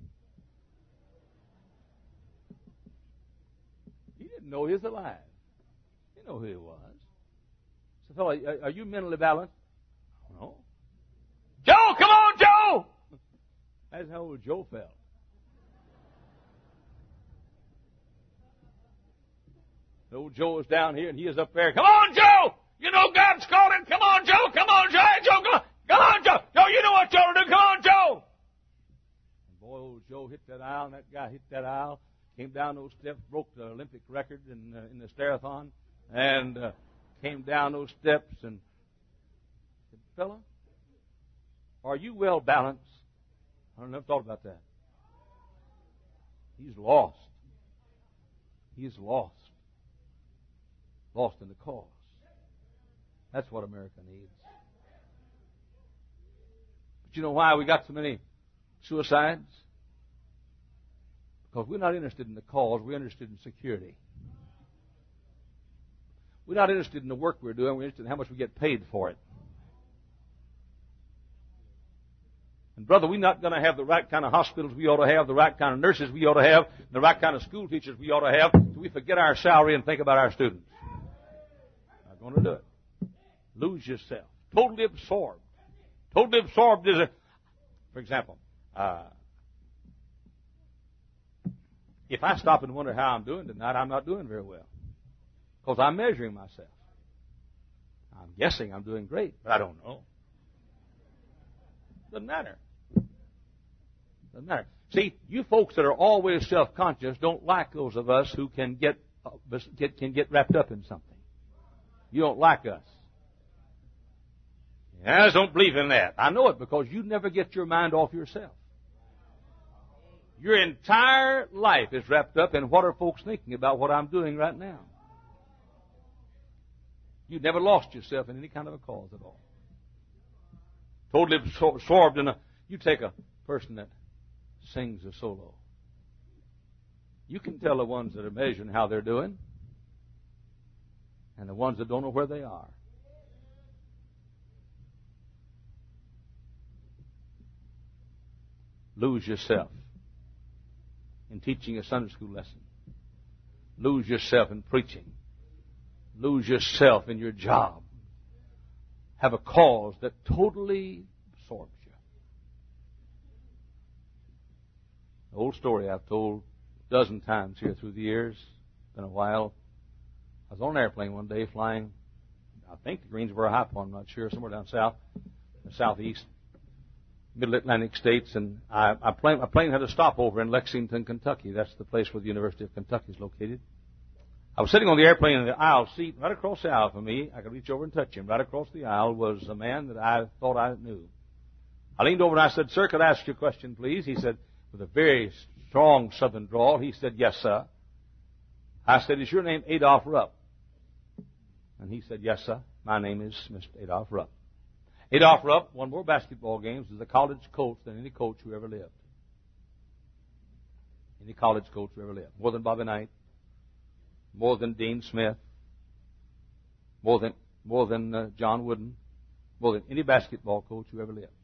He didn't know he was alive. He didn't know who he was. So, fellow, are you mentally balanced? No. Joe, come on, Joe! That's how old Joe felt. Old Joe was down here, and he is up there. Come on, Joe! You know God's calling. Come on, Joe! Come on, Joe! Hey, Joe, come on! Come on, Joe! Joe, you know what Joe to do. Come on, Joe! And boy, old Joe hit that aisle, and that guy hit that aisle, came down those steps, broke the Olympic record in the Starathon, and came down those steps and said, fella, are you well balanced? I never thought about that. He's lost. He's lost. Lost in the cause. That's what America needs. you know why we got so many suicides? Because we're not interested in the cause, we're interested in security. We're not interested in the work we're doing, we're interested in how much we get paid for it. And brother, we're not going to have the right kind of hospitals we ought to have, the right kind of nurses we ought to have, the right kind of school teachers we ought to have, so we forget our salary and think about our students. Not going to do it. Lose yourself. Totally absorbed. Totally absorbed is for example, if I stop and wonder how I'm doing tonight, I'm not doing very well. Because I'm measuring myself. I'm guessing I'm doing great, but I don't know. Doesn't matter. Doesn't matter. See, you folks that are always self-conscious don't like those of us who can get wrapped up in something. You don't like us. I just don't believe in that. I know it because you never get your mind off yourself. Your entire life is wrapped up in what are folks thinking about what I'm doing right now. You've never lost yourself in any kind of a cause at all. Totally absorbed in you take a person that sings a solo. You can tell the ones that are measuring how they're doing and the ones that don't know where they are. Lose yourself in teaching a Sunday school lesson. Lose yourself in preaching. Lose yourself in your job. Have a cause that totally absorbs you. The old story I've told a dozen times here through the years. It's been a while. I was on an airplane one day flying, I think the Greensboro High Point, I'm not sure, somewhere down south, the southeast, Middle Atlantic states, and a plane had a stopover in Lexington, Kentucky. That's the place where the University of Kentucky is located. I was sitting on the airplane in the aisle seat, right across the aisle from me. I could reach over and touch him. Right across the aisle was a man that I thought I knew. I leaned over and I said, "Sir, could I ask you a question, please?" He said, with a very strong southern drawl, he said, "Yes, sir." I said, "Is your name Adolph Rupp?" And he said, "Yes, sir. My name is Mr. Adolph Rupp." Adolph Rupp won more basketball games as a college coach than any coach who ever lived. Any college coach who ever lived. More than Bobby Knight. More than Dean Smith. More than John Wooden. More than any basketball coach who ever lived.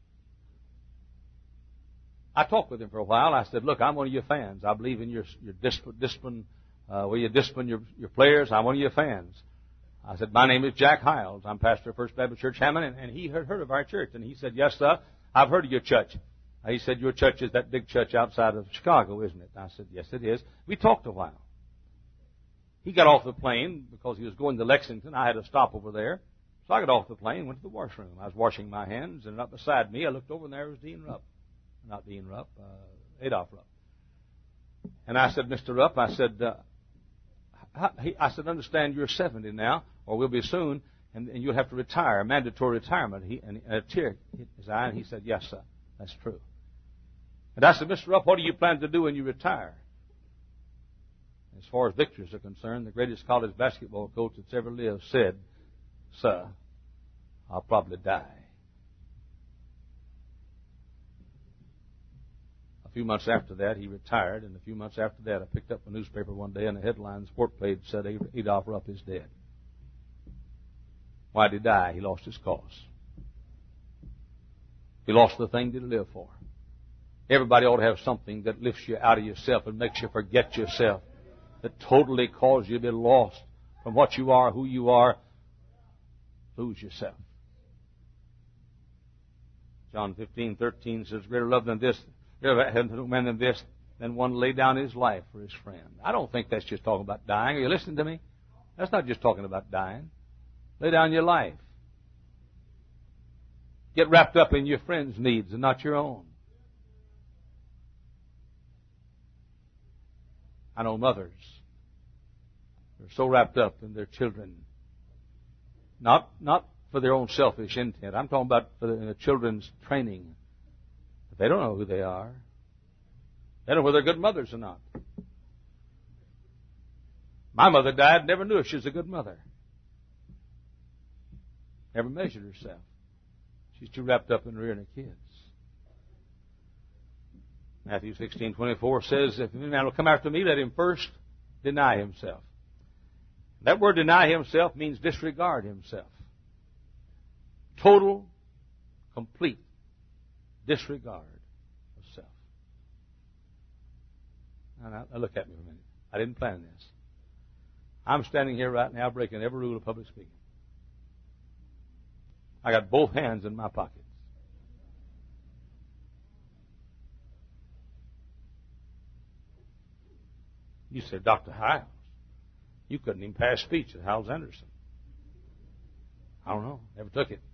I talked with him for a while. I said, "Look, I'm one of your fans. I believe in your discipline, where you discipline your players. I'm one of your fans." I said, "My name is Jack Hiles. I'm pastor of First Baptist Church, Hammond." And he had heard of our church. And he said, "Yes, sir. I've heard of your church." He said, "Your church is that big church outside of Chicago, isn't it?" I said, "Yes, it is." We talked a while. He got off the plane because he was going to Lexington. I had to stop over there. So I got off the plane and went to the washroom. I was washing my hands, and up beside me, I looked over, and there was Dean Rupp. Not Dean Rupp, Adolph Rupp. And I said, "Mr. Rupp," I said, "Understand you're 70 now, or will be soon, and you'll have to retire, mandatory retirement." And a tear hit his eye, and he said, "Yes, sir, that's true." And I said, "Mr. Rupp, what do you plan to do when you retire?" As far as victories are concerned, the greatest college basketball coach that's ever lived said, "Sir, I'll probably die." A few months after that, he retired, and a few months after that, I picked up a newspaper one day, and the headline, the sport page, said Adolph Rupp is dead. Why did he die? He lost his cause. He lost the thing that he lived for. Everybody ought to have something that lifts you out of yourself and makes you forget yourself, that totally causes you to be lost from what you are, who you are. Lose yourself. John 15:13 says, "Greater love than this, man than this, than one lay down his life for his friend." I don't think that's just talking about dying. Are you listening to me? That's not just talking about dying. Lay down your life. Get wrapped up in your friend's needs and not your own. I know mothers. They're so wrapped up in their children. Not for their own selfish intent. I'm talking about for the children's training. But they don't know who they are. They don't know whether they're good mothers or not. My mother died, never knew if she was a good mother. Never measured herself. She's too wrapped up in rearing her kids. Matthew 16:24 says, if any man will come after me, let him first deny himself. That word deny himself means disregard himself. Total, complete disregard of self. Now look at me for a minute. I didn't plan this. I'm standing here right now breaking every rule of public speaking. I got both hands in my pockets. You said, Dr. Hiles, you couldn't even pass speech at Howells Anderson. I don't know. Never took it.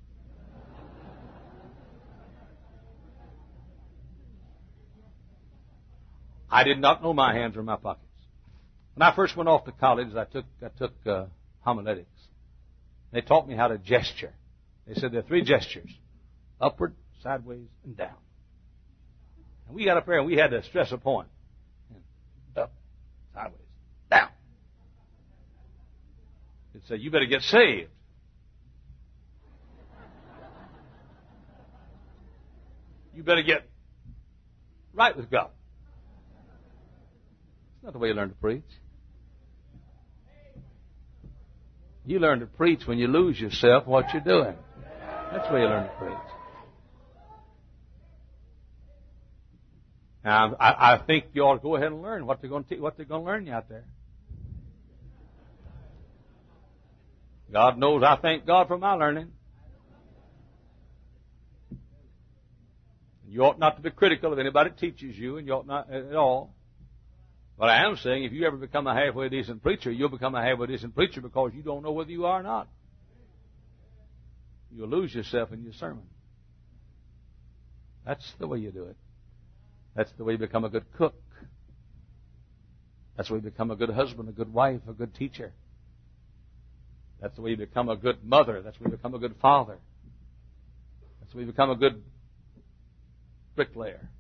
I did not know my hands were in my pockets. When I first went off to college, I took homiletics. They taught me how to gesture. They said there are 3 gestures: upward, sideways, and down. And we got up there and we had to stress a point. Up, sideways, down. It said, you better get saved. You better get right with God. It's not the way you learn to preach. You learn to preach when you lose yourself in what you're doing. That's the way you learn to preach. Now, I think you ought to go ahead and learn what they're going to learn you out there. God knows I thank God for my learning. You ought not to be critical of anybody that teaches you, and you ought not at all. But I am saying if you ever become a halfway decent preacher, you'll become a halfway decent preacher because you don't know whether you are or not. You'll lose yourself in your sermon. That's the way you do it. That's the way you become a good cook. That's the way you become a good husband, a good wife, a good teacher. That's the way you become a good mother. That's the way you become a good father. That's the way you become a good bricklayer.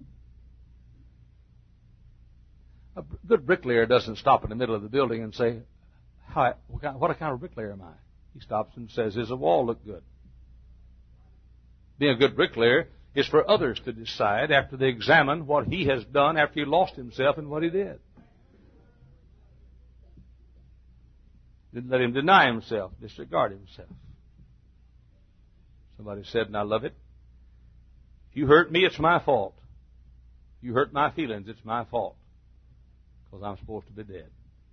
A good bricklayer doesn't stop in the middle of the building and say, what kind of bricklayer am I? He stops and says, does the wall look good? Being a good bricklayer is for others to decide after they examine what he has done after he lost himself in what he did. Didn't let him deny himself, disregard himself. Somebody said, and I love it, if you hurt me, it's my fault. If you hurt my feelings, it's my fault. Because I'm supposed to be dead.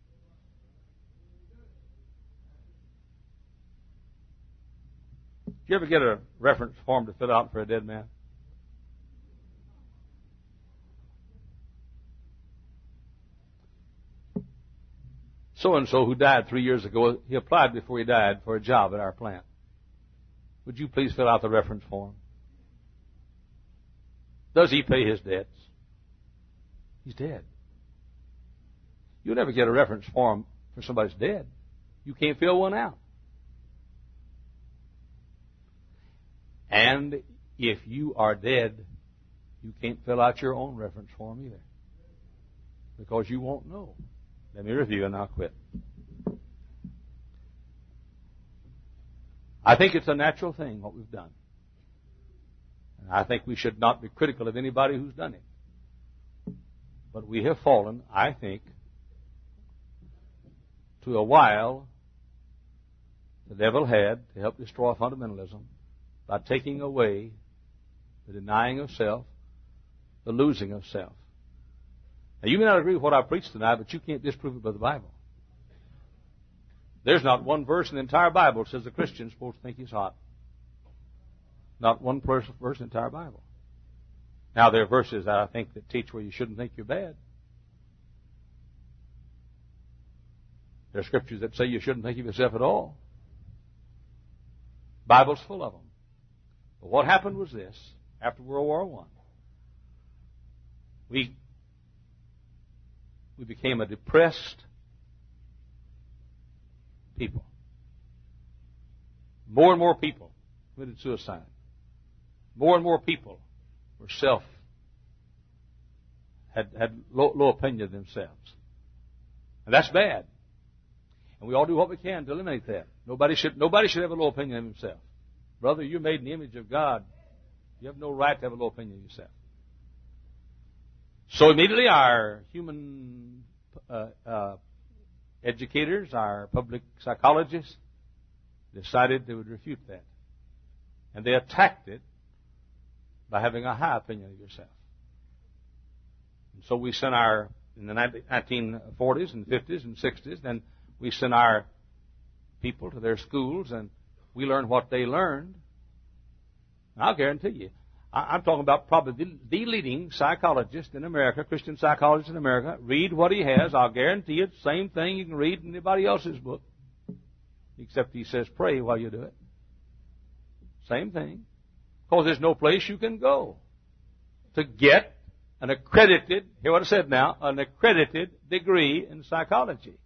Did you ever get a reference form to fill out for a dead man? So-and-so who died 3 years ago, he applied before he died for a job at our plant. Would you please fill out the reference form? Does he pay his debts? He's dead. You'll never get a reference form for somebody's dead. You can't fill one out. And if you are dead, you can't fill out your own reference form either. Because you won't know. Let me review and I'll quit. I think it's a natural thing, what we've done. And I think we should not be critical of anybody who's done it. But we have fallen, I think, to a wile the devil had to help destroy fundamentalism by taking away the denying of self, the losing of self. Now, you may not agree with what I preached tonight, but you can't disprove it by the Bible. There's not one verse in the entire Bible that says the Christian's supposed to think he's hot. Not one verse in the entire Bible. Now, there are verses that I think that teach where you shouldn't think you're bad. There are scriptures that say you shouldn't think of yourself at all. The Bible's full of them. But what happened was this. After World War I, we became a depressed people. More and more people committed suicide. More and more people were had low opinion of themselves. And that's bad. And we all do what we can to eliminate that. Nobody should have a low opinion of himself. Brother, you're made in the image of God. You have no right to have a low opinion of yourself. So immediately our human educators, our public psychologists, decided they would refute that. And they attacked it by having a high opinion of yourself. And so we sent in the 1940s and 50s and 60s, then we sent our people to their schools and we learned what they learned. And I'll guarantee you, I'm talking about probably the leading psychologist in America, Christian psychologist in America. Read what he has. I'll guarantee you it's the same thing you can read in anybody else's book. Except he says pray while you do it. Same thing. Because there's no place you can go to get an accredited, hear what I said now, an accredited degree in psychology.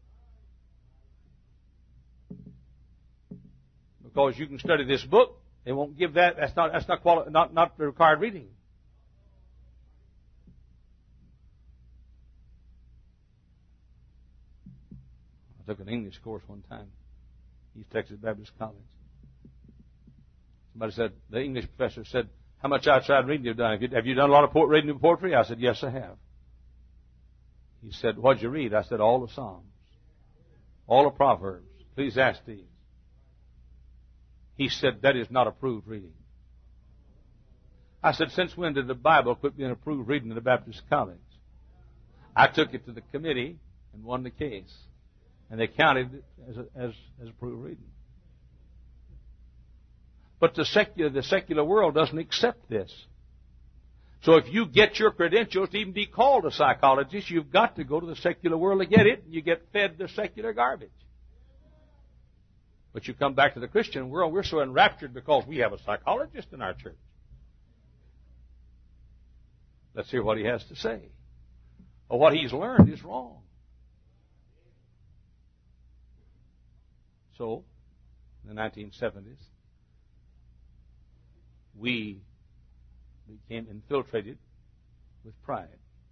Because you can study this book, they won't give that. That's not the required reading. I took an English course one time, East Texas Baptist College. Somebody said, the English professor said, how much outside reading have you done? Have you done a lot of reading of poetry? I said, yes, I have. He said, what'd you read? I said, all the Psalms, all the Proverbs, Ecclesiastes. He said, that is not approved reading. I said, since when did the Bible quit being approved reading in the Baptist college? I took it to the committee and won the case. And they counted it as approved reading. But the secular world doesn't accept this. So if you get your credentials to even be called a psychologist, you've got to go to the secular world to get it, and you get fed the secular garbage. But you come back to the Christian world, we're so enraptured because we have a psychologist in our church. Let's hear what he has to say. Or what he's learned is wrong. So, in the 1970s, we became infiltrated with pride.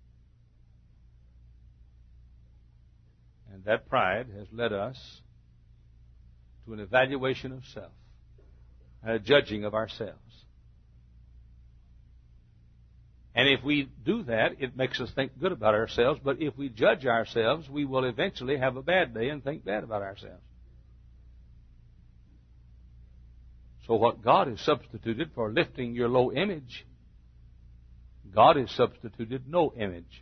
And that pride has led us to an evaluation of self and a judging of ourselves. And if we do that, it makes us think good about ourselves. But if we judge ourselves, we will eventually have a bad day and think bad about ourselves. So what God has substituted for lifting your low image, God has substituted no image.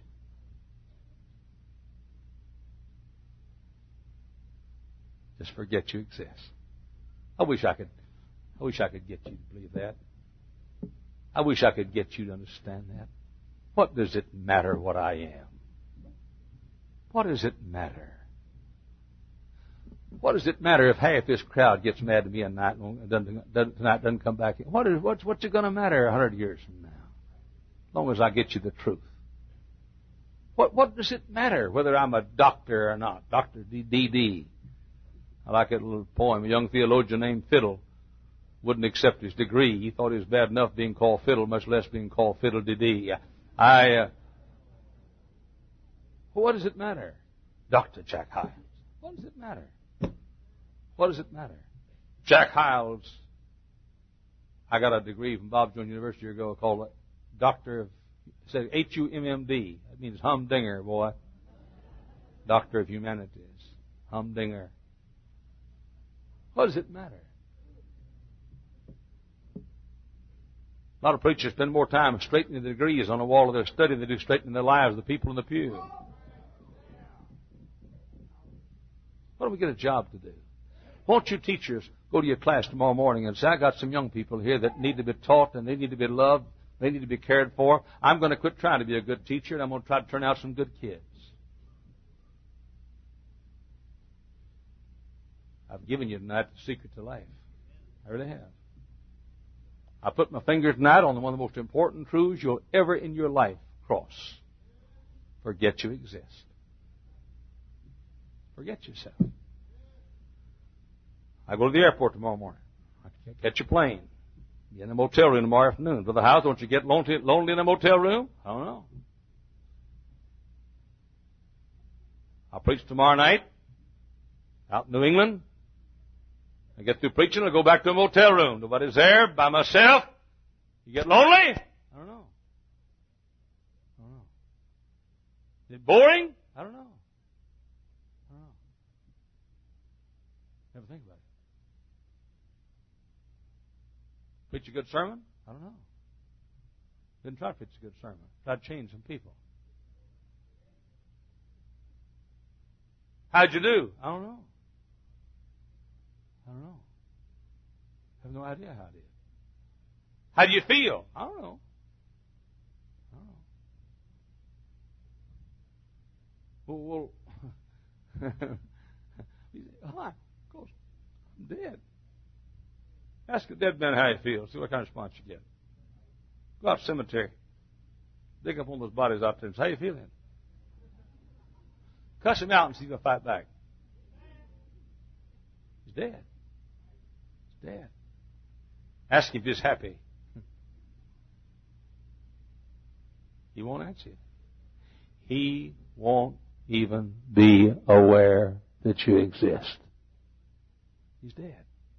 Just forget you exist. I wish I could get you to believe that. I wish I could get you to understand that. What does it matter what I am? What does it matter? What does it matter if half this crowd gets mad at me tonight and doesn't come back in? What's it going to matter 100 years from now? As long as I get you the truth. What does it matter whether I'm a doctor or not? Dr. D.D. I like that little poem. A young theologian named Fiddle wouldn't accept his degree. He thought it was bad enough being called Fiddle, much less being called Fiddle D.D. What does it matter? Dr. Jack Hyles. What does it matter? What does it matter? Jack Hyles, I got a degree from Bob Jones University a year ago called Doctor of, it said H-U-M-M-D. That means humdinger, boy. Doctor of Humanities. Humdinger. What does it matter? A lot of preachers spend more time straightening the degrees on the wall of their study than they do straightening the lives of the people in the pew. What do we get a job to do? Won't you teachers go to your class tomorrow morning and say, I got some young people here that need to be taught and they need to be loved, they need to be cared for. I'm going to quit trying to be a good teacher and I'm going to try to turn out some good kids. I've given you tonight the secret to life. I really have. I put my finger tonight on one of the most important truths you'll ever in your life cross. Forget you exist. Forget yourself. I go to the airport tomorrow morning. I catch a plane. Get in a motel room tomorrow afternoon. Brother House, don't you get lonely in a motel room? I don't know. I'll preach tomorrow night out in New England. I get through preaching, I'll go back to a motel room. Nobody's there, by myself. You get lonely? I don't know. Is it boring? I don't know. Never think about it. Preach a good sermon? I don't know. Didn't try to preach a good sermon. Tried to change some people. How'd you do? I don't know. I have no idea how I did. How do you feel? I don't know. Well, hi, of course, I'm dead. Ask a dead man how he feels. See what kind of response you get. Go out to the cemetery. Dig up one of those bodies out there and say, how you feeling? Cuss him out and see if he'll fight back. He's dead. He's dead. Ask him if he's happy. He won't answer you. He won't even be aware that you exist. He's dead.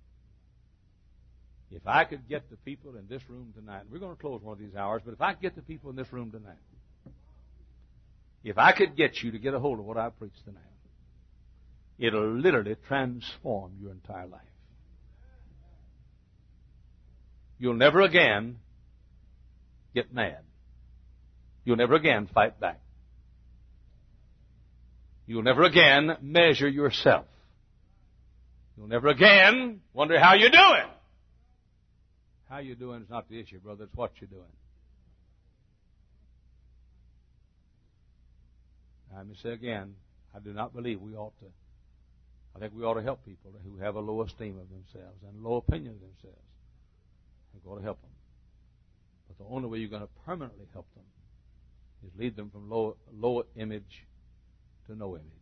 If I could get the people in this room tonight, we're going to close one of these hours, but if I could get the people in this room tonight, if I could get you to get a hold of what I preached tonight, it'll literally transform your entire life. You'll never again get mad. You'll never again fight back. You'll never again measure yourself. You'll never again wonder how you're doing. How you're doing is not the issue, brother. It's what you're doing. Let me say again, I do not believe I think we ought to help people who have a low esteem of themselves and low opinion of themselves. I think we ought to help them. But the only way you're going to permanently help them is lead them from low image to no image.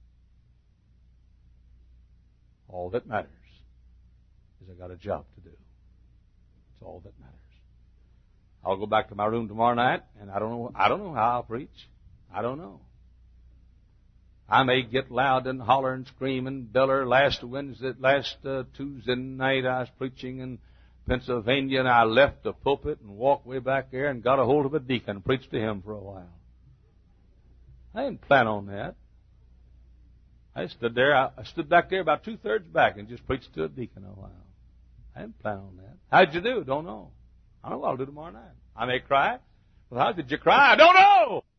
All that matters is I got a job to do. That's all that matters. I'll go back to my room tomorrow night, and I don't know how I'll preach. I don't know. I may get loud and holler and scream and beller. Last Tuesday night I was preaching in Pennsylvania, and I left the pulpit and walked way back there and got a hold of a deacon and preached to him for a while. I didn't plan on that. I stood back there about 2/3 back and just preached to a deacon a while. I didn't plan on that. How'd you do? Don't know. I don't know what I'll do tomorrow night. I may cry. Well, how did you cry? I don't know.